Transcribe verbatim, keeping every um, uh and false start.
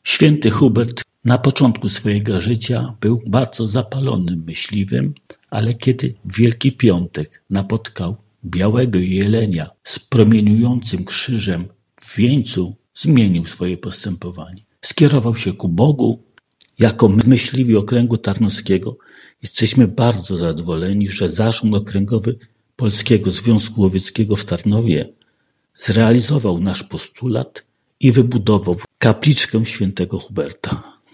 Święty Hubert na początku swojego życia był bardzo zapalonym myśliwym, ale kiedy w Wielki Piątek napotkał białego jelenia z promieniującym krzyżem w wieńcu, zmienił swoje postępowanie. Skierował się ku Bogu. Jako myśliwi Okręgu Tarnowskiego jesteśmy bardzo zadowoleni, że Zarząd Okręgowy Polskiego Związku Łowieckiego w Tarnowie zrealizował nasz postulat i wybudował kapliczkę świętego Huberta.